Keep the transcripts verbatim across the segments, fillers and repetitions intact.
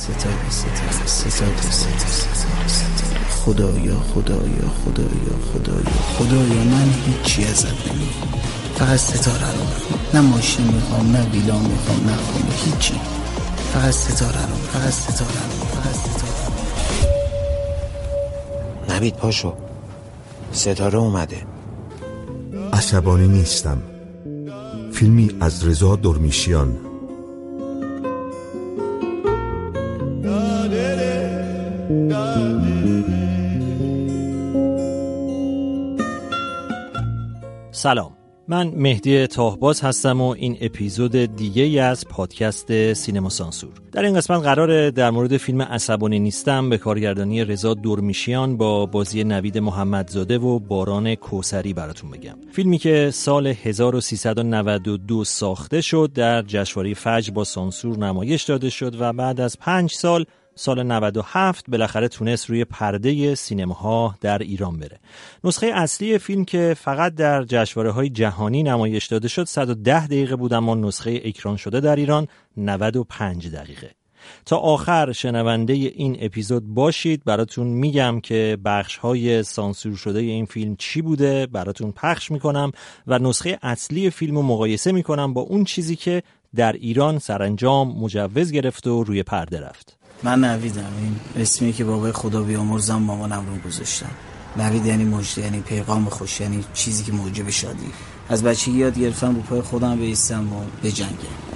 ستاره ستاره ستاره ستاره ستاره خدایا خدایا خدایا خدایا خدایا من هیچی ازت نمیخوام، فقط ستاره رو میخوام. نه ماشین میخوام، نه ویلا میخوام، نه خونه، هیچی. فقط ستاره رو، فقط ستاره رو، فقط ستاره رو. نوید پاشو، ستاره اومده. عصبانی نیستم. فیلمی از رضا درمیشیان. سلام، من مهدی تاهباز هستم و این اپیزود دیگه ای از پادکست سینما سانسور. در این قسمت قراره در مورد فیلم عصبانی نیستم به کارگردانی رضا درمیشیان با بازی نوید محمدزاده و باران کوثری براتون بگم. فیلمی که سال هزار و سیصد و نود و دو ساخته شد، در جشنواره فجر با سانسور نمایش داده شد و بعد از پنج سال سال نود و هفت بالاخره تونست روی پرده سینماها در ایران بره. نسخه اصلی فیلم که فقط در جشنواره‌های جهانی نمایش داده شد صد و ده دقیقه بود، اما نسخه اکران شده در ایران نود و پنج دقیقه. تا آخر شنونده این اپیزود باشید، براتون میگم که بخش‌های سانسور شده این فیلم چی بوده، براتون پخش میکنم و نسخه اصلی فیلمو مقایسه میکنم با اون چیزی که در ایران سرانجام مجوز گرفت و روی پرده رفت. من نویدم، این اسمی که بابای خدا بیامرزم مامانم رو گذاشتم. نوید یعنی مژده، یعنی پیغام خوش، یعنی چیزی که موجب شادی. از بچگی یاد گرفتم رو پای خودم بایستم و بجنگم.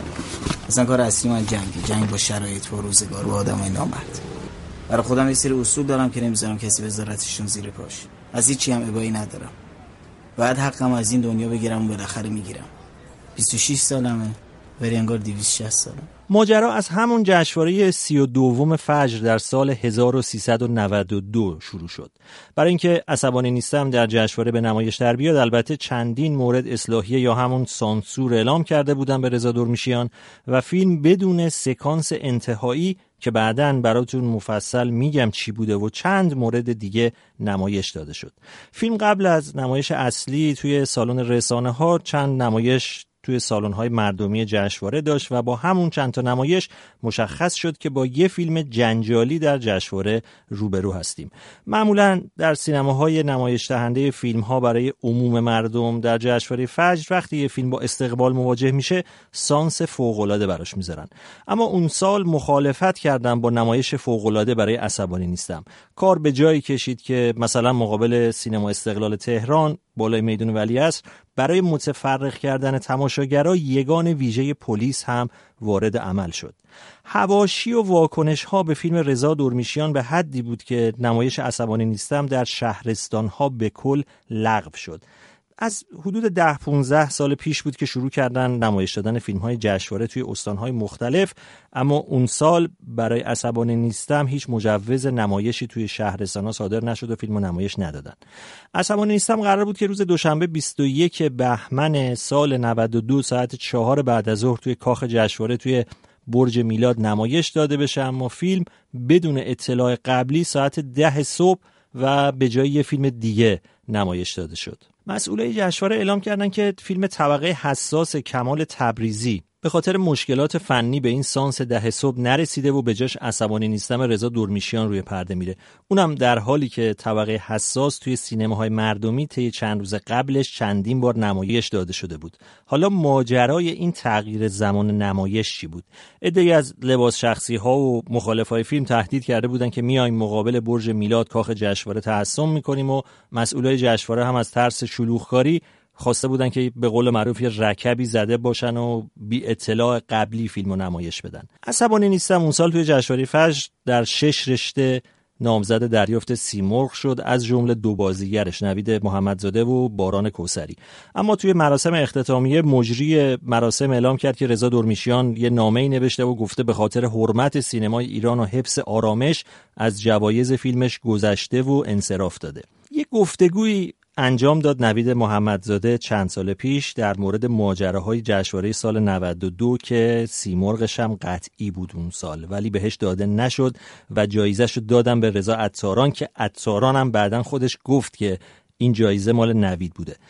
اصلا کار اصلی من جنگه، جنگ با شرایط و روزگار و آدمای نامرد. برای خودم یه سری اصول دارم که نمیذارم کسی بذارتشون زیر پاش. از هیچ چی هم ابایی ندارم. باید حقم از این دنیا بگیرم و بالاخره میگیرم. بیست و شش سالمه، ولی انگار دویست و شصت سالم. ماجرا از همون جشنواره سی و دوم فجر در سال هزار و سیصد و نود و دو شروع شد. برای اینکه عصبانی نیستم در جشنواره به نمایش در بیاد، البته چندین مورد اصلاحیه یا همون سانسور اعلام کرده بودن به رضا درمیشیان و فیلم بدون سکانس انتهایی که بعداً براتون مفصل میگم چی بوده و چند مورد دیگه نمایش داده شد. فیلم قبل از نمایش اصلی توی سالن رسانه ها چند نمایش توی سالن‌های مردمی جشنواره داشت و با همون چند تا نمایش مشخص شد که با یه فیلم جنجالی در جشنواره روبرو هستیم. معمولاً در سینماهای نمایش دهنده فیلم‌ها برای عموم مردم در جشنواره فجر وقتی یه فیلم با استقبال مواجه میشه سانس فوق‌العاده براش میذارن. اما اون سال مخالفت کردن با نمایش فوق‌العاده برای عصبانی نیستم. کار به جایی کشید که مثلا مقابل سینما استقلال تهران بالای میدون ولیعصر برای متفرق کردن تماشاگرها یگان ویژه پلیس هم وارد عمل شد. حواشی و واکنش ها به فیلم رضا درمیشیان به حدی بود که نمایش عصبانی نیستم در شهرستان ها به کل لغو شد. از حدود ده پونزده سال پیش بود که شروع کردن نمایش دادن فیلم‌های جشنواره توی استان‌های مختلف، اما اون سال برای عصبانی نیستم هیچ مجوز نمایشی توی شهرستان‌ها صادر نشد و فیلمو نمایش ندادن. عصبانی نیستم قرار بود که روز دوشنبه بیست و یک بهمن سال نود و دو ساعت چهار بعد از ظهر توی کاخ جشنواره توی برج میلاد نمایش داده بشه، اما فیلم بدون اطلاع قبلی ساعت ده صبح و به جای یه فیلم دیگه نمایش داده شد. مسئولای جشنواره اعلام کردن که فیلم طبقه حساس کمال تبریزی به خاطر مشکلات فنی به این سانس ده صبح نرسیده و به جاش عصبانی نیستم رضا درمیشیان روی پرده میره. اونم در حالی که طبقه حساس توی سینماهای مردمی طی چند روز قبلش چندین بار نمایش داده شده بود. حالا ماجرای این تغییر زمان نمایش چی بود؟ عده‌ای از لباس شخصی ها و مخالفای فیلم تهدید کرده بودن که میایم مقابل برج میلاد کاخ جشنواره تحصن میکنیم و مسئولای جشنواره هم از ترس شلوغکاری خواسته بودن که به قول معروف یه رکبی زده باشن و بی اطلاع قبلی فیلمو نمایش بدن. عصبانی نیستم اون سال توی جشنواره فجر در شش رشته نامزد دریافت سیمرغ شد، از جمله دو بازیگرش نوید محمدزاده و باران کوثری. اما توی مراسم اختتامیه مجری مراسم اعلام کرد که رضا درمیشیان یه نامه‌ای نوشته و گفته به خاطر حرمت سینمای ایران و حفظ آرامش از جوایز فیلمش گذشته و انصراف داده. یه گفتگویی انجام داد نوید محمدزاده چند سال پیش در مورد ماجراهای جشنواره سال نود و دو که سیمرغش هم قطعی بود اون سال ولی بهش داده نشد و جایزه‌ش رو دادن به رضا عطاران که عطاران هم بعدن خودش گفت که این جایزه مال نوید بوده.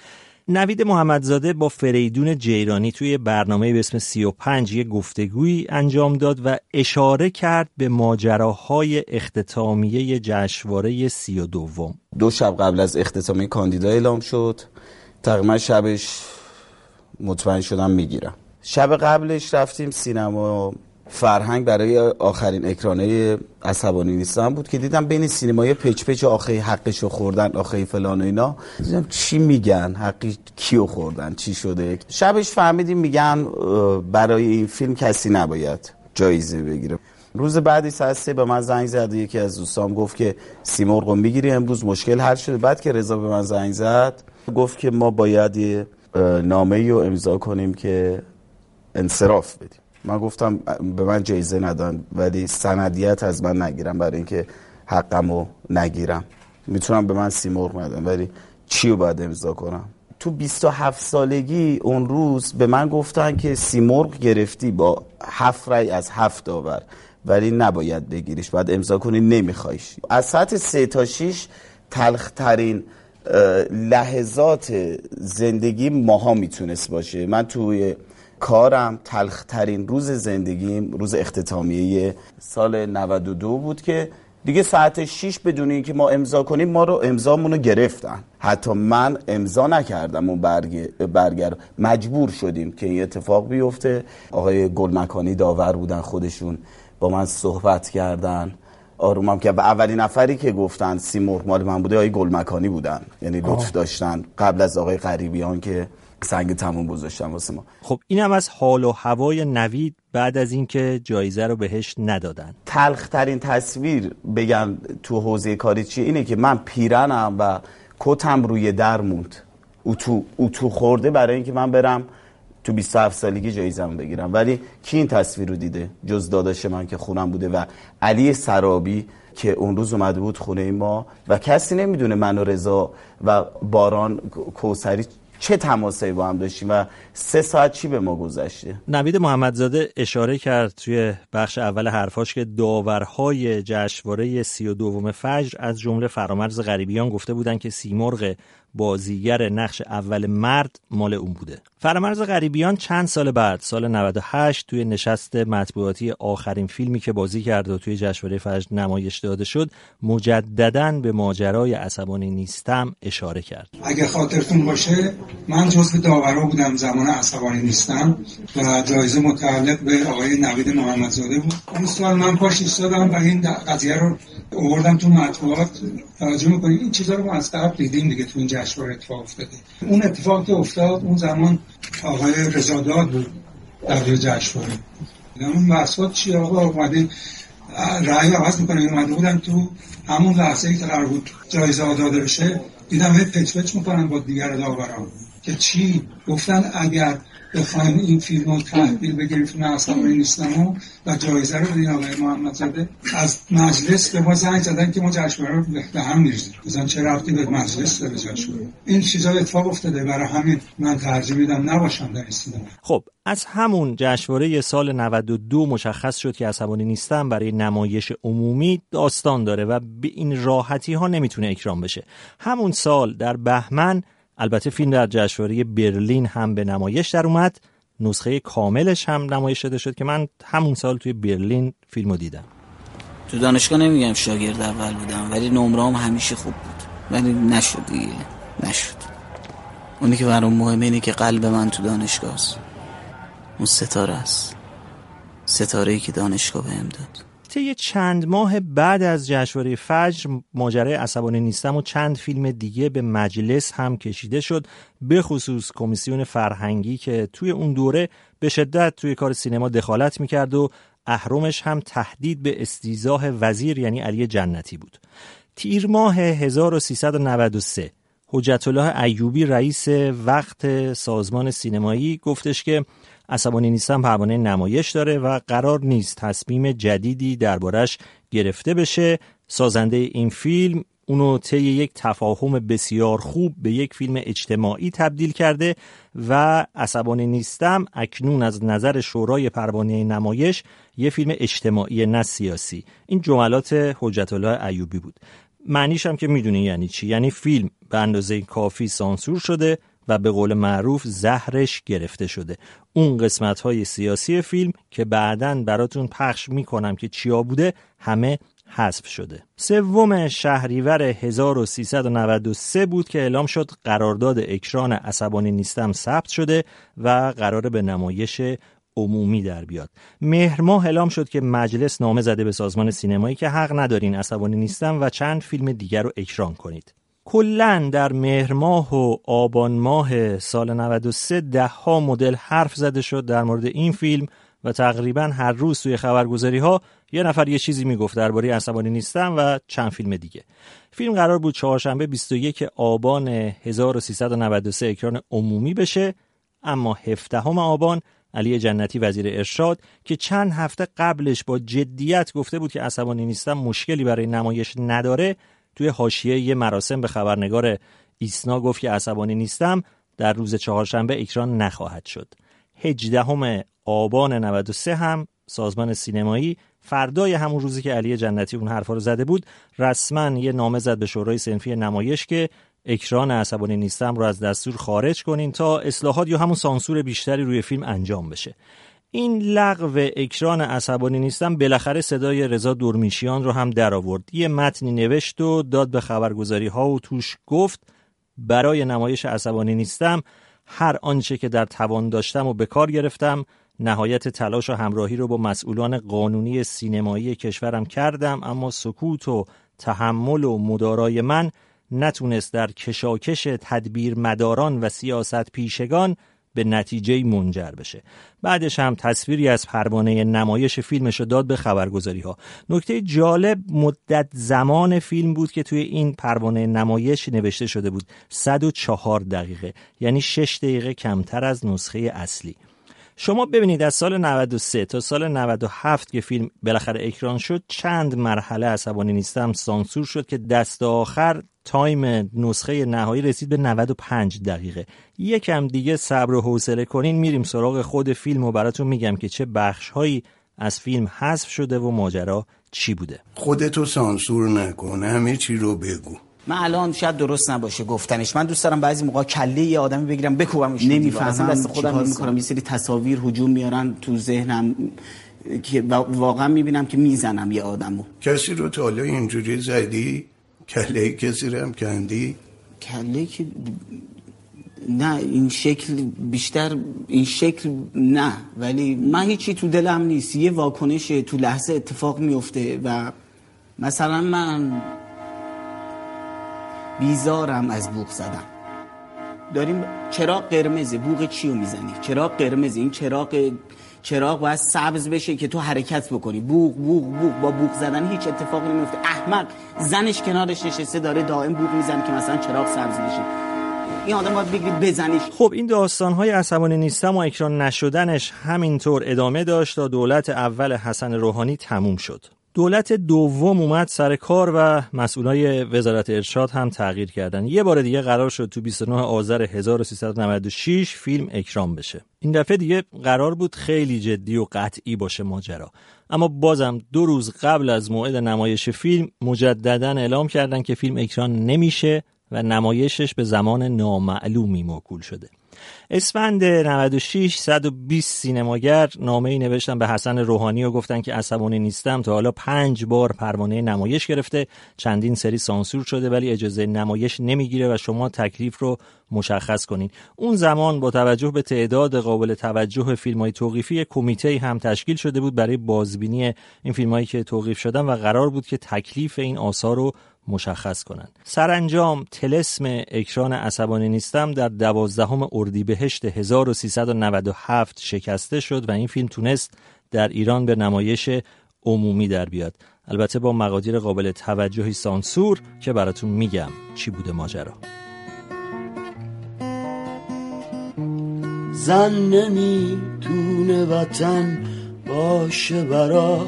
نوید محمدزاده با فریدون جیرانی توی برنامه به اسم سی و پنج یک گفتگویی انجام داد و اشاره کرد به ماجراهای اختتامیه جشنواره سی و دوم. دو شب قبل از اختتامیه کاندیدا اعلام شد. تقریبا شبش مطمئن شدم میگیرم. شب قبلش رفتیم سینما فرهنگ برای آخرین اکرانه عصبانی نیستم بود که دیدم بین سینمای پچ پچ آخه حقشو خوردن آخه فلان و اینا، دیدم چی میگن، حقی کیو خوردن، چی شده. شبش فهمیدیم میگن برای این فیلم کسی نباید جایزه بگیره. روز بعدی ساعت سه به من زنگ زد، یکی از دوستام گفت که سیمرغ میگیری امروز، مشکل حل شده. بعد که رضا به من زنگ زد گفت که ما باید یه نامه‌ای رو امضا کنیم که انصراف بدیم. من گفتم به من جایزه ندن ولی سندیت از من نگیرم برای اینکه حقمو نگیرم. میتونم به من سیمرغ ندن ولی چی رو باید امضا کنم؟ تو بیست و هفت سالگی اون روز به من گفتن که سیمرغ گرفتی با هفت رای از هفت داور ولی نباید بگیریش، باید امضا کنی، نمیخوایش. از ساعت سه تا شیش تلخترین لحظات زندگی ماها میتونست باشه. من توی کارم تلخترین روز زندگیم روز اختتامیه سال نود و دو بود که دیگه ساعت شیش بدون اینکه ما امضا کنیم ما رو امضامونو گرفتن. حتی من امضا نکردم اون برگ برگر مجبور شدیم که این اتفاق بیفته. آقای گلمکانی داور بودن، خودشون با من صحبت کردن، آرومم که اولین نفری که گفتن سیمرغ مال من بوده آقای گلمکانی بودن، یعنی لطف داشتن قبل از آقای غریبیان که سنگ تموم گذاشتن واسه ما. خب اینم از حال و هوای نوید بعد از اینکه جایزه رو بهش ندادن. تلخترین تصویر بگم تو حوزه کاری چیه اینه که من پیرنم و کتم روی در موند، اتو اتو خورده برای اینکه من برم تو بیست و هفت سالگی جایزه‌مو بگیرم. ولی کی این تصویر رو دیده جز داداش من که خونم بوده و علی سرابی که اون روز اومده بود خونه ما و کسی نمیدونه من و رضا و باران کوثری چه تماسایی با هم داشتیم و سه ساعت چی به ما گذشته. نوید محمدزاده اشاره کرد توی بخش اول حرفاش که داورهای جشنواره سی و دوم فجر از جمله فرامرز غریبیان گفته بودن که سیمرغ بازیگر نقش اول مرد مال اون بوده. فرامرز غریبیان چند سال بعد سال نود و هشت توی نشست مطبوعاتی آخرین فیلمی که بازی کرد و توی جشنواره فجر نمایش داده شد مجدداً به ماجرای عصبانی نیستم اشاره کرد. اگه خاطرتون باشه من جزو داورا بودم زمان عصبانی نیستم و جایزه متعلق به آقای نوید محمدزاده بود. اون سال من پاش ایستادم و این قضیه رو آوردم تو مطبوعات. توجه می‌کنید این چیزا رو ما از قبل دیدیم دیگه تو این جشنواره اتفاق افتاده. اون اتفاق که افتاد اون زمان آقای رضاداد بود در جشنواره. اون مسئول چی آقا اومده رأی عوض می‌کنه، اومده بودن تو همون لحظه‌ای که قرار بود جایزه داده بشه دیدم هی پچ پچ می‌کنن با دیگر داوران که چی گفتن اگر بخوایم این فیلم رو تحویل بگیریم فیلم عصبانی نیستم و جایزه رو بدین آقای محمدزاده، از مجلس به ما زنگ زدن که ما جشنواره رو به هم می‌ریزیم. مثلا چه ربطی به مجلس داره جشنواره؟ این چیزا اتفاق افتاده، برای همین من ترجیح میدم نباشم در این سینما. خب از همون جشنواره سال نود و دو مشخص شد که عصبانی نیستم برای نمایش عمومی داستان داره و به این راحتی ها نمیتونه اکرام بشه. همون سال در بهمن البته فیلم در جشنواره برلین هم به نمایش در اومد، نسخه کاملش هم نمایش داده شد که من همون سال توی برلین فیلمو دیدم. تو دانشگاه نمیگم شاگرد اول بودم ولی نمره‌ام همیشه خوب بود ولی نشد دیگه، نشد. اونی که برام مهمه اینه که قلب من تو دانشگاه است، اون ستاره است، ستاره‌ای که دانشگاه بهم داد. طی چند ماه بعد از جشنواره فجر ماجرای عصبانی نیستم و چند فیلم دیگه به مجلس هم کشیده شد، به خصوص کمیسیون فرهنگی که توی اون دوره به شدت توی کار سینما دخالت میکرد و اهرمش هم تهدید به استیضاح وزیر یعنی علی جنتی بود. تیر ماه هزار و سیصد و نود و سه حجت الله ایوبی رئیس وقت سازمان سینمایی گفتش که عصبانی نیستم پروانه نمایش داره و قرار نیست تصمیم جدیدی دربارش گرفته بشه. سازنده این فیلم اونو طی یک تفاهم بسیار خوب به یک فیلم اجتماعی تبدیل کرده و عصبانی نیستم اکنون از نظر شورای پروانه نمایش یه فیلم اجتماعی نه سیاسی. این جملات حجت الله ایوبی بود. معنیش هم که میدونی یعنی چی، یعنی فیلم به اندازه کافی سانسور شده و به قول معروف زهرش گرفته شده. اون قسمت‌های سیاسی فیلم که بعداً براتون پخش میکنم که چیا بوده همه حذف شده. سوم شهریور هزار و سیصد و نود و سه بود که اعلام شد قرارداد اکران عصبانی نیستم ثبت شده و قراره به نمایش عمومی در بیاد. مهر ماه اعلام شد که مجلس نامه زده به سازمان سینمایی که حق ندارین عصبانی نیستم و چند فیلم دیگر رو اکران کنید. کلاً در مهر ماه و آبان ماه سال نود و سه ده ها مدل حرف زده شد در مورد این فیلم و تقریباً هر روز توی خبرگزاری ها یه نفر یه چیزی میگفت درباره عصبانی نیستم و چند فیلم دیگه. فیلم قرار بود چهارشنبه بیست و یک آبان هزار و سیصد و نود و سه اکران عمومی بشه، اما هفدهم آبان علی جنتی وزیر ارشاد که چند هفته قبلش با جدیت گفته بود که عصبانی نیستم مشکلی برای نمایش نداره، توی حاشیه یه مراسم به خبرنگار ایسنا گفت که عصبانی نیستم در روز چهارشنبه اکران نخواهد شد. هجدهم آبان نود و سه هم سازمان سینمایی فردای همون روزی که علی جنتی اون حرفا رو زده بود رسما یه نامه زد به شورای صنفی نمایش که اکران عصبانی نیستم رو از دستور خارج کنین تا اصلاحات یا همون سانسور بیشتری روی فیلم انجام بشه. این لغو اکران عصبانی نیستم بالاخره صدای رضا دورمیشیان رو هم در آورد. یه متنی نوشت و داد به خبرگزاری ها و توش گفت برای نمایش عصبانی نیستم هر آنچه که در توان داشتم و به کار گرفتم، نهایت تلاش و همراهی رو با مسئولان قانونی سینمایی کشورم کردم، اما سکوت و تحمل و مدارای من نتونست در کشاکش تدبیر مداران و سیاست پیشگان به نتیجه منجر بشه. بعدش هم تصویری از پروانه نمایش فیلمش داد به خبرگزاری ها. نکته جالب مدت زمان فیلم بود که توی این پروانه نمایش نوشته شده بود صد و چهار دقیقه، یعنی شش دقیقه کمتر از نسخه اصلی. شما ببینید از سال نود و سه تا سال نود و هفت که فیلم بالاخره اکران شد چند مرحله عصبانی نیستم سانسور شد که دست آخر تایم نسخه نهایی رسید به نود و پنج دقیقه. یکم دیگه صبر و حوصله کنین میریم سراغ خود فیلم و براتون میگم که چه بخش‌هایی از فیلم حذف شده و ماجرا چی بوده. خودتو سانسور نکن، همه چی رو بگو. من الان شاید درست نباشه گفتنش، من دوست دارم بعضی موقع کله یه آدمی بگیرم بکوبمش. نمیفهمم دست خودم میکنم یه سری تصاویر هجوم میارن تو ذهنم که واقعا میبینم که میزنم یه آدمو. کسی رو تا حالا اینجوری زدی؟ کله کسی رو هم کندی؟ کله که نه این شکل بیشتر این شکل نه، ولی من هیچی تو دلم نیست، یه واکنش تو لحظه اتفاق میفته و مثلا من بیزارم از بوق زدن. داریم چراغ قرمزه، بوق چی رو میزنی؟ چراغ قرمزه، این چراغ چراغ باید سبز بشه که تو حرکت بکنی. بوق بوق بوق با بوق زدن هیچ اتفاقی نمیفته. احمق زنش کنارش نشسته داره دائم بوق میزنه که مثلا چراغ سبز بشه. این آدم باید بگیری بزنیش. خب این داستان‌های عصبانی نیستم و اکران نشدنش همینطور ادامه داشت تا دولت اول حسن روحانی تموم شد. دولت دوم اومد سر کار و مسئولای وزارت ارشاد هم تغییر کردن. یه بار دیگه قرار شد تو بیست و نه آذر هزار و سیصد و نود و شش فیلم اکران بشه. این دفعه دیگه قرار بود خیلی جدی و قطعی باشه ماجرا، اما بازم دو روز قبل از موعد نمایش فیلم مجدداً اعلام کردن که فیلم اکران نمیشه و نمایشش به زمان نامعلومی موکول شده. اسفند نود و شش صد و بیست سینماگر نامه‌ای نوشتن به حسن روحانی و گفتن که عصبانی نیستم تا حالا پنج بار پروانه نمایش گرفته، چندین سری سانسور شده ولی اجازه نمایش نمیگیره و شما تکلیف رو مشخص کنین. اون زمان با توجه به تعداد قابل توجه فیلم‌های توقیفی کمیته هم تشکیل شده بود برای بازبینی این فیلم‌هایی که توقیف شدن و قرار بود که تکلیف این آثار رو مشخص کنن. سرانجام طلسم اکران عصبانی نیستم در دوازدهم اردیبهشت هزار و سیصد و نود و هفت شکسته شد و این فیلم تونست در ایران به نمایش عمومی در بیاد، البته با مقادیر قابل توجهی سانسور که براتون میگم چی بوده ماجرا. زن نمیتونه وطن باشه برات،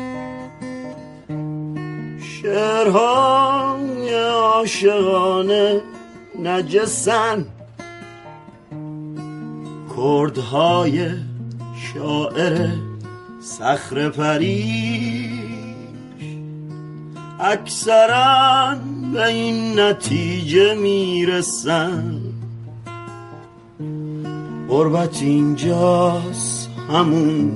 شعرهای عاشقانه نجسن، کردهای شاعر صخره پریش اکثرا به این نتیجه میرسن غربت اینجاست همون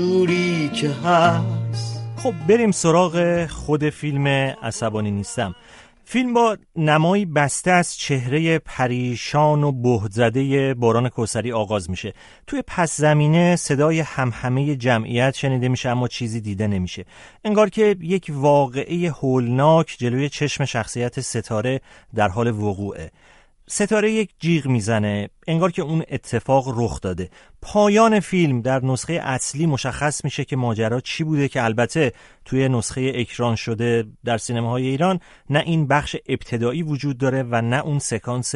جوری که هست. خب بریم سراغ خود فیلم عصبانی نیستم. فیلم با نمایی بسته از چهره پریشان و بهت زده باران کوثری آغاز میشه. توی پس زمینه صدای همهمه جمعیت شنیده میشه اما چیزی دیده نمیشه. انگار که یک واقعه هولناک جلوی چشم شخصیت ستاره در حال وقوعه. ستاره یک جیغ میزنه، انگار که اون اتفاق رخ داده. پایان فیلم در نسخه اصلی مشخص میشه که ماجرا چی بوده، که البته توی نسخه اکران شده در سینماهای ایران نه این بخش ابتدایی وجود داره و نه اون سکانس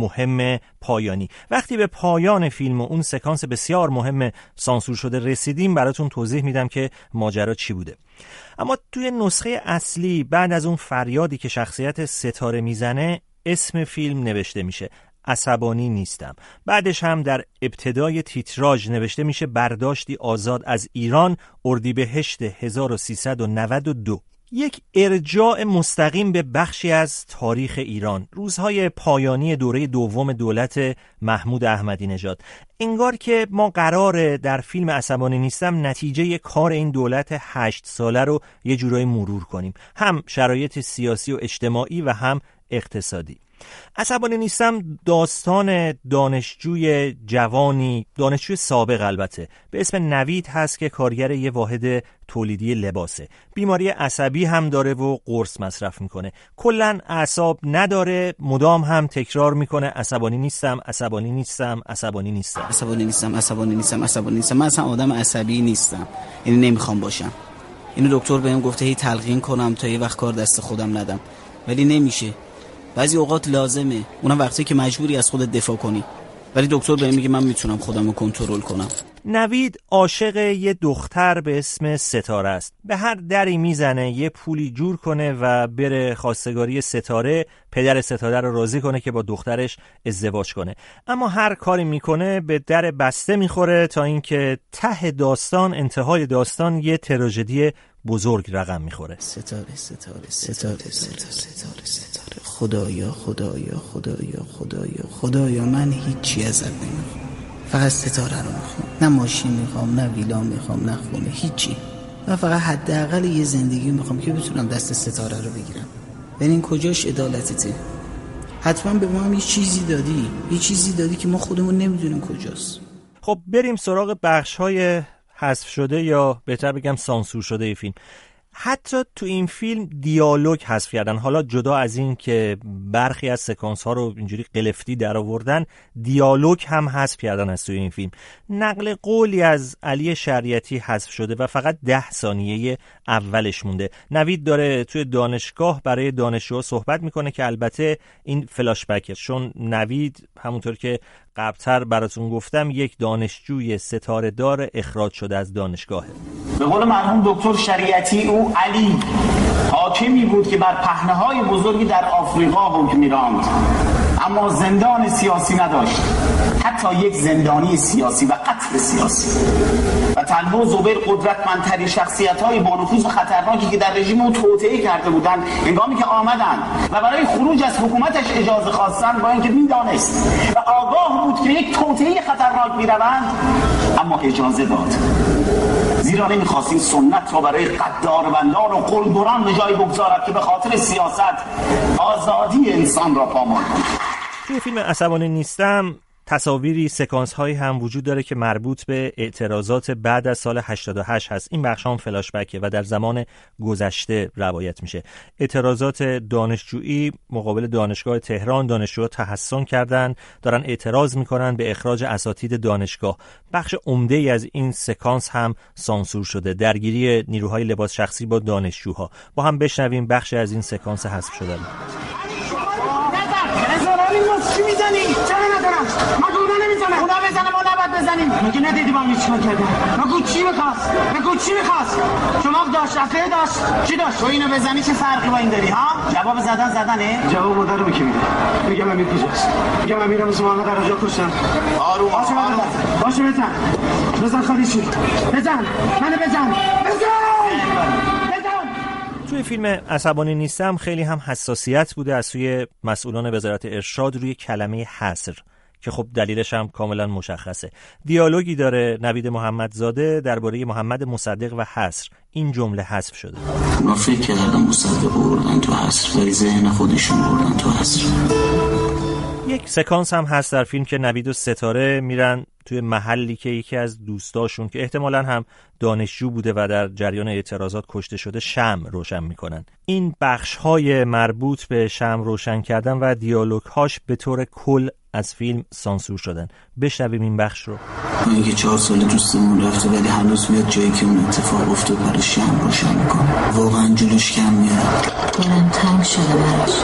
مهم پایانی. وقتی به پایان فیلم و اون سکانس بسیار مهم سانسور شده رسیدیم براتون توضیح میدم که ماجرا چی بوده. اما توی نسخه اصلی بعد از اون فریادی که شخصیت ستاره میزنه اسم فیلم نوشته میشه عصبانی نیستم. بعدش هم در ابتدای تیتراژ نوشته میشه برداشتی آزاد از ایران اردیبهشت هزار و سیصد و نود و دو. یک ارجاع مستقیم به بخشی از تاریخ ایران، روزهای پایانی دوره دوم دولت محمود احمدی نژاد. انگار که ما قراره در فیلم عصبانی نیستم نتیجه کار این دولت هشت ساله رو یه جورایی مرور کنیم، هم شرایط سیاسی و اجتماعی و هم اقتصادی. عصبانی نیستم داستان دانشجوی جوانی، دانشجوی سابق البته، به اسم نوید هست که کارگر یه واحد تولیدی لباسه. بیماری عصبی هم داره و قرص مصرف میکنه. کلن اعصاب نداره، مدام هم تکرار میکنه عصبانی نیستم، عصبانی نیستم، عصبانی نیستم، عصبانی نیستم، عصبانی نیستم، عصبانی نیستم. من اصلا آدم عصبی نیستم، یعنی نمیخوام باشم. اینو دکتر بهم گفته هی تلقین کنم تا یه وقت کار دست خودم ندم، ولی نمیشه. بعضی اوقات لازمه، اونم وقتی که مجبوری از خودت دفاع کنی، ولی دکتر بهم میگه من میتونم خودم رو کنترل کنم. نوید عاشق یه دختر به اسم ستاره است. به هر دری میزنه یه پولی جور کنه و بره خواستگاری ستاره، پدر ستاره رو راضی کنه که با دخترش ازدواج کنه. اما هر کاری میکنه به در بسته میخوره تا اینکه ته داستان، انتهای داستان یه تراژدی بزرگ رقم میخوره. ستاره ستاره ستاره ستاره ستاره ستاره خدایا خدایا خدایا خدایا خدایا من هیچی ازت نمیخوام، فقط ستاره رو میخوام. نه ماشین میخوام، نه ویلا میخوام، نه خونه، هیچی. من فقط حداقل یه زندگی میخوام که بتونم دست ستاره رو بگیرم. ببین کجاش عدالتته؟ حتما به ما هم یه چیزی دادی، یه چیزی دادی که ما خودمون نمیدونیم کجاست. خب بریم سراغ بخش‌های حذف شده یا بهتر بگم سانسور شده ای فیلم. حتی تو این فیلم دیالوگ حذف کردن. حالا جدا از این که برخی از سکانس ها رو اینجوری قلفتی در آوردن، دیالوگ هم حذف کردن از توی این فیلم. نقل قولی از علی شریعتی حذف شده و فقط ده ثانیه اولش مونده. نوید داره توی دانشگاه برای دانشجوها صحبت میکنه که البته این فلاش بکه، چون نوید همونطور که قبلتر براتون گفتم یک دانشجوی ستاره دار اخراج شده از دانشگاهه. به قول مرحوم دکتر شریعتی او علی حاکمی بود که بر پهنه‌های بزرگی در آفریقا حکم می‌راند، اما زندان سیاسی نداشت، حتی یک زندانی سیاسی و قتل سیاسی. و طلبه و زبیر قدرتمندترین شخصیت‌های با نفوذ خطرناکی که در رژیم او توطئه کرده بودند، هنگامی که آمدند و برای خروج از حکومتش اجازه خواستند، با اینکه می‌دانست و آگاه بود که یک توطئه خطرناک می‌روند، اما اجازه داد، زیرا نمی‌خواست این سنت را برای قداربندان و قلدران به جای بگذارد که به خاطر سیاست آزادی انسان را پامال کند. توی فیلم عصبانی نیستم تصاویری، سکانس هایی هم وجود داره که مربوط به اعتراضات بعد از سال هشتاد و هشت هست. این بخش هم فلاش بکه و در زمان گذشته روایت میشه. اعتراضات دانشجویی مقابل دانشگاه تهران، دانشجوها تحصن کردن، دارن اعتراض میکنن به اخراج اساتید دانشگاه. بخش عمده ای از این سکانس هم سانسور شده. درگیری نیروهای لباس شخصی با دانشجوها. با هم بشنویم بخش از این سکانس حذف شده. چی میزنی؟ چرا ندارم؟ من اونا نمیزنم. اونا بزنم ما نباید بزنیم. مگه ندیدی من چی کردم؟ مگه چی می‌خواست؟ مگه چی می‌خواست؟ شما داشت رفته داشت. چی داشت؟ تو اینو بزنی چه فرقی با این داری ها؟ جواب زدن زدنه؟ جواب مادر رو کی میده؟ میگم امیر کجاست؟ میگم امیرم زمان درجا کشتن. آروم باشه آروم. باشه بزن. بزن خالیشی. بزن. منو بزن. بزن. توی فیلم عصبانی نیستم خیلی هم حساسیت بوده از سوی مسئولان وزارت ارشاد روی کلمه حصر. که خب دلیلش هم کاملا مشخصه. دیالوگی داره نوید محمدزاده درباره محمد مصدق و حصر. این جمله حذف شده: ما فکر کردم مصدق بردن تو حصر، ولی ذهن خودشون بردن تو حصر. یک سکانس هم هست در فیلم که نوید و ستاره میرن توی محلی که یکی از دوستاشون که احتمالاً هم دانشجو بوده و در جریان اعتراضات کشته شده شمع روشن میکنن. این بخش‌های مربوط به شمع روشن کردن و دیالوگ‌هاش به طور کل از فیلم سانسور شدن. بشنویم این بخش رو. من که چهار سال دوستمون رفته ولی هنوز میاد جایی که اون اتفاق افتاد برای شمع روشن میکنه. واقعا جلوش کم میاد. دلم تنگ شده براش.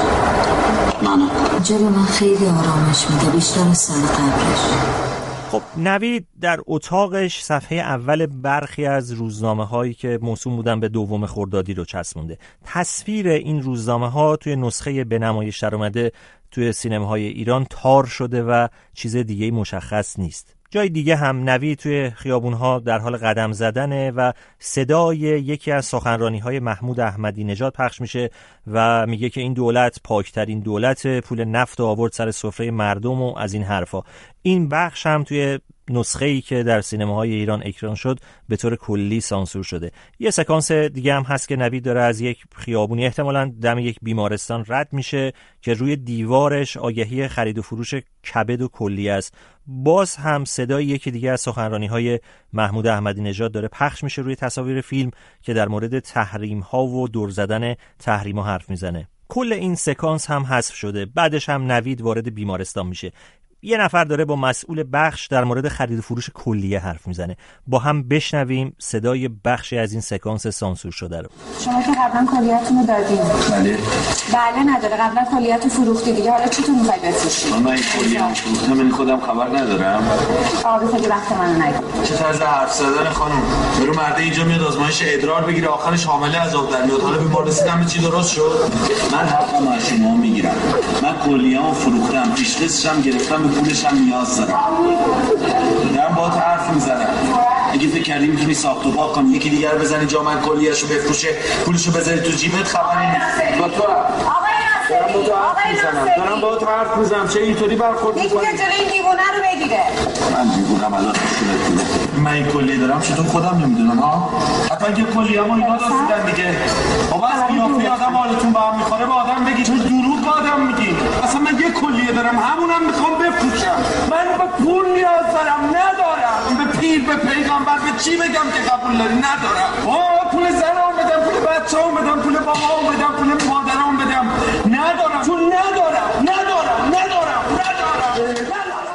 منم. جلو من خیلی آرامش میده، بیشتر از سال قبلش. خب نوید در اتاقش صفحه اول برخی از روزنامه هایی که موسوم بودن به دوم خردادی رو چسبونده. تصویر این روزنامه ها توی نسخه به نمایش در اومده توی سینماهای ایران تار شده و چیز دیگه مشخص نیست. جای دیگه هم نوید توی خیابونها در حال قدم زدنه و صدای یکی از سخنرانی‌های محمود احمدی نژاد پخش میشه و میگه که این دولت پاکترین دولت، پول نفت رو آورد سر سفره مردم و از این حرفا. این بخش هم توی نسخه‌ای که در سینماهای ایران اکران شد به طور کلی سانسور شده. یه سکانس دیگه هم هست که نوید داره از یک خیابونی احتمالاً دم یک بیمارستان رد میشه که روی دیوارش آگهی خرید و فروش کبد و کلی است. باز هم صدای یکی دیگه از سخنرانی‌های محمود احمدی نژاد داره پخش میشه روی تصاویر فیلم که در مورد تحریم‌ها و دور زدن تحریم‌ها حرف میزنه. کل این سکانس هم حذف شده. بعدش هم نوید وارد بیمارستان میشه. یه نفر داره با مسئول بخش در مورد خرید و فروش کلیه حرف میزنه. با هم بشنویم صدای بخشی از این سکانس سانسور شده رو. شما که قبلا کلیه‌تون رو دادین. بله. بله نداره، قبلا کلیه‌تون فروختی دیگه، حالا چطور می‌خوای بفروشی؟ من این کلیه‌ام فروختم، من خودم خبر ندارم. آبی خیلی وقت منو نگیر. چه طرز حرف زدن خانم؟ برو مرده اینجا میاد آزمایش ادرار بگیره، آخرش حامله از آب در میاد. حالا بیمار رسیدم چی درست شد؟ من حقم از شما میگیرم. من کلیه‌ام فروختم، پیش قسطم گرفتم، پولش هم نیاز دارم. دارم با حرف میزنم. اگه فکر کردی میتونی ساخت و پاک کنی یکی دیگر بزنی جا من کلیه‌شو بفروشه پولشو بذاری تو جیبت، خبری نیست. با تو دارم با تو حرف میزنم. چه اینطوری برخورد میکنی؟ یکی جلوی این دیوونه رو بگیره. من دیوونم الان نشونت میدم. من این کلیه دارم چطور خودم نمیدونم ها؟ حتی اگه کلیه‌مو اینا داشتن دیگه. بابا از قیافه آدم حالتون با هم میخوره با آدم بگی چه دروغ با آدم میگی. اصلا من یه کلیه دارم همونم میخوام بفروشم. من به پول نیاز دارم ندارم. به پیر به پیغمبر به چی بگم که قبول داری ندارم. آه پول زنام بدم، پول بچه‌ام بدم، پول بابام بدم، پول مادرام بدم. ندارم چون ندارم ندارم ندارم ندارم.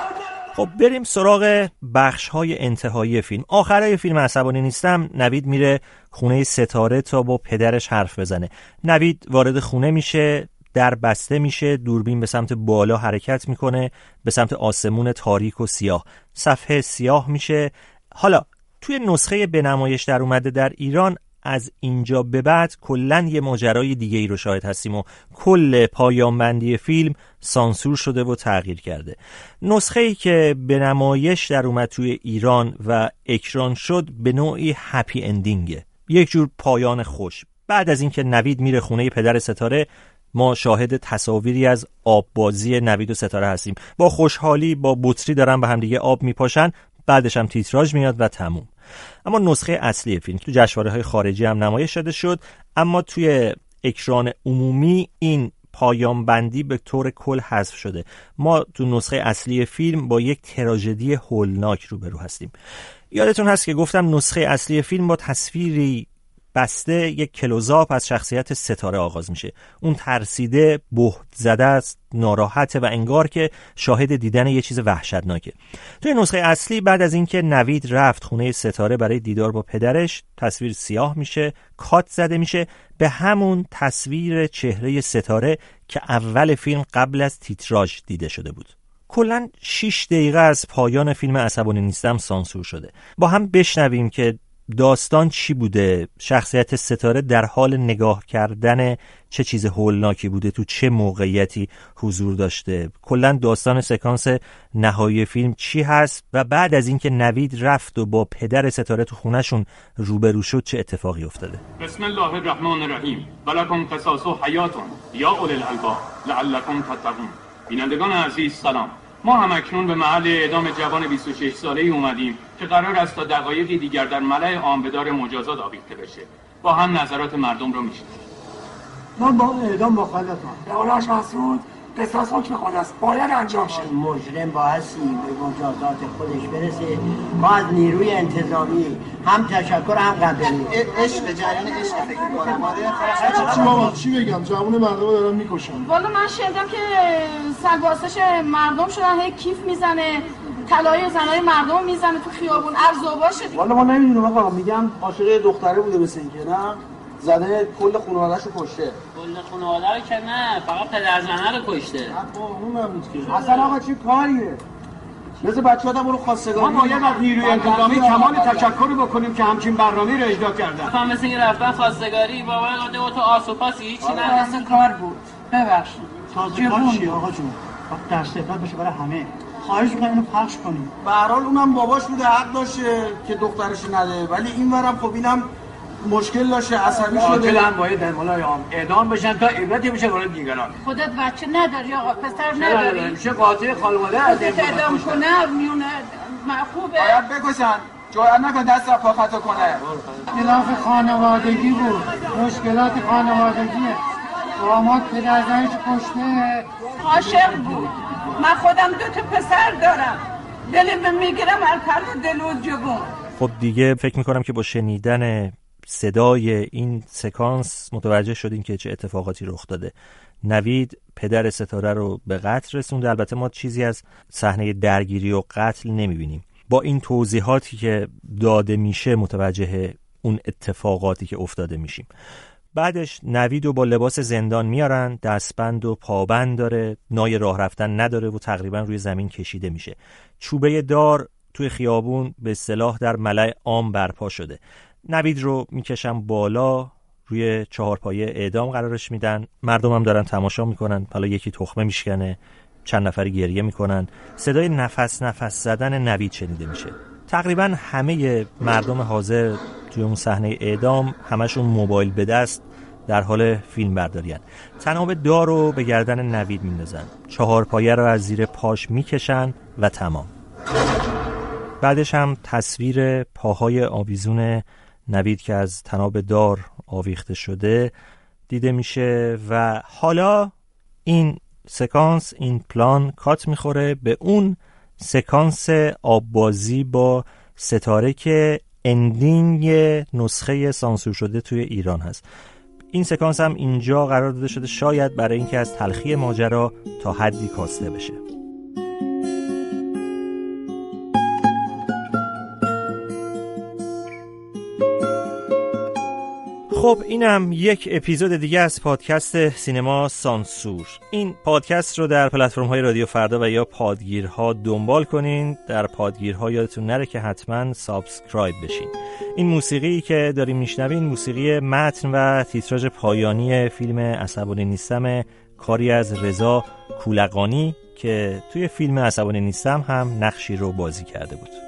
خب بریم سراغ بخش‌های انتهایی فیلم. آخرای فیلم عصبانی نیستم نوید میره خونه ستاره تا با پدرش حرف بزنه. نوید وارد خونه میشه، در بسته میشه، دوربین به سمت بالا حرکت میکنه، به سمت آسمون تاریک و سیاه. صفحه سیاه میشه. حالا توی نسخه به نمایش در اومده در ایران از اینجا به بعد کلن یه ماجرای دیگه ای رو شاهد هستیم و کل پایان بندی فیلم سانسور شده و تغییر کرده. نسخه ای که به نمایش در اومد توی ایران و اکران شد به نوعی هپی اندینگه، یک جور پایان خوش. بعد از اینکه نوید میره خونه پدر ستاره ما شاهد تصاویری از آب بازی نوید و ستاره هستیم. با خوشحالی با بطری دارن به هم دیگه آب میپاشن، بعدش هم تیتراژ میاد و تموم. اما نسخه اصلی فیلم تو جشنواره‌های خارجی هم نمایش داده شد، اما توی اکران عمومی این پایان بندی به طور کل حذف شده. ما تو نسخه اصلی فیلم با یک تراژدی هولناک روبرو هستیم. یادتون هست که گفتم نسخه اصلی فیلم با تصویری بسته یک کلوزآپ از شخصیت ستاره آغاز میشه. اون ترسیده، بهت زده است، ناراحته و انگار که شاهد دیدن یه چیز وحشتناکه. توی نسخه اصلی بعد از اینکه نوید رفت خونه ستاره برای دیدار با پدرش، تصویر سیاه میشه، کات زده میشه به همون تصویر چهره ستاره که اول فیلم قبل از تیتراژ دیده شده بود. کلاً شش دقیقه از پایان فیلم عصبانی نیستم سانسور شده. با هم بشنویم که داستان چی بوده، شخصیت ستاره در حال نگاه کردن چه چیز هولناکی بوده، تو چه موقعیتی حضور داشته، کلا داستان سکانس نهایی فیلم چی هست و بعد از اینکه نوید رفت و با پدر ستاره تو خونهشون روبرو شد چه اتفاقی افتاده. بسم الله الرحمن الرحیم. ولکم قصاص حیاتون یا اولی الالباب لعلکم تتقون. بینندگان عزیز سلام. ما هم اکنون به محل اعدام جوان بیست و شش ساله‌ای اومدیم که قرار است تا دقایقی دیگر در ملأ عام به دار مجازات آویخته بشه. با هم نظرات مردم رو میشنویم. من با اعدام مخالفم. دولش مسعود قصاص حکم خداست، باید انجام شه. مجرم بایستی به مجازات خودش برسه. ما از نیروی انتظامی هم تشکر هم قدردانی. عشق جریان عشق فکر می‌کنم. آره چی بابا چی بگم؟ جوون مردم رو دارن میکشن. والا من شنیدم که سلواسش مردم شدن، هی کیف میزنه، طلای زنای مردم میزنه تو خیابون، ارزوبا شد. والا ما نمیدونم آقا، میگم عاشق دختره بوده مثل اینکه نه؟ زده کل خانواده‌شو کشته. کل خانواده رو که نه، فقط پدر زنه رو کشته. با اون نبود که. اصلا آقا چه کاریه؟ مثل بچه‌ها دارن برو خواستگاری. ما باید از نیروی انتظامی کمال تشکر بکنیم که همچین برنامه‌ای رو اجرا کردن. فهم مثل اینکه رفتن خواستگاری بابا قاده و تو آسوپاسی هیچی نه. اصلا کار بود. ببخشید. تازه کار چیه آقا جون؟ وقت درس تفرد بشه برای همه. خواهش می‌کنم اینو پخش کنیم. به هر حال اونم باباش بوده، حق داشته که دخترش نده، ولی اینورم خب اینم مشکل داشته، عصبی شده. قاتلان باید در ملای عام اعدام بشن تا عبرتی بشه برای دیگران. خودت بچه نداری آقا، پسر نداری؟ میشه قاتل خانواده از اعدام کنه میونه خوبه. باید بکشن. جرئت نکن دست را پا خطا کنه. خلاف خانوادگی بود. مشکلات خانوادگیه. داماد پدرزنش کشته. عاشق بود. من خودم دو تا پسر دارم. دلم میگیرم هر پر دل و جبون. خب دیگه فکر میکنم که با شنیدن صدای این سکانس متوجه شدین که چه اتفاقاتی رخ داده. نوید پدر ستاره رو به قتل رسونده. البته ما چیزی از صحنه درگیری و قتل نمیبینیم. با این توضیحاتی که داده میشه متوجه اون اتفاقاتی که افتاده میشیم. بعدش نوید رو با لباس زندان میارن، دستبند و پابند داره، نای راه رفتن نداره و تقریبا روی زمین کشیده میشه. چوبه دار توی خیابون به اصطلاح در ملأ عام برپا شده. نوید رو میکشن بالا، روی چهارپایه اعدام قرارش میدن. مردم هم دارن تماشا میکنن. حالا یکی تخمه میشکنه، چند نفری گریه میکنن. صدای نفس نفس زدن نوید شنیده میشه. تقریبا همه مردم حاضر توی اون صحنه اعدام همشون موبایل به دست در حال فیلم برداری هن. تناب دار رو به گردن نوید میندازن، چهارپایه رو از زیر پاش میکشن و تمام. بعدش هم تصویر پاهای آویزون نوید که از تناب دار آویخته شده دیده میشه و حالا این سکانس، این پلان کات میخوره به اون سکانس آببازی با ستاره که اندینگ نسخه سانسور شده توی ایران هست. این سکانس هم اینجا قرار داده شده شاید برای اینکه از تلخی ماجرا تا حدی کاسته بشه. خب اینم یک اپیزود دیگه از پادکست سینما سانسور. این پادکست رو در پلتفرم‌های رادیو فردا و یا پادگیرها دنبال کنین. در پادگیرها یادتون نره که حتما سابسکرایب بشین. این موسیقی که داریم میشنوین موسیقی متن و تیتراژ پایانی فیلم عصبانی نیستم، کاری از رضا کولقانی که توی فیلم عصبانی نیستم هم نقشی رو بازی کرده بود.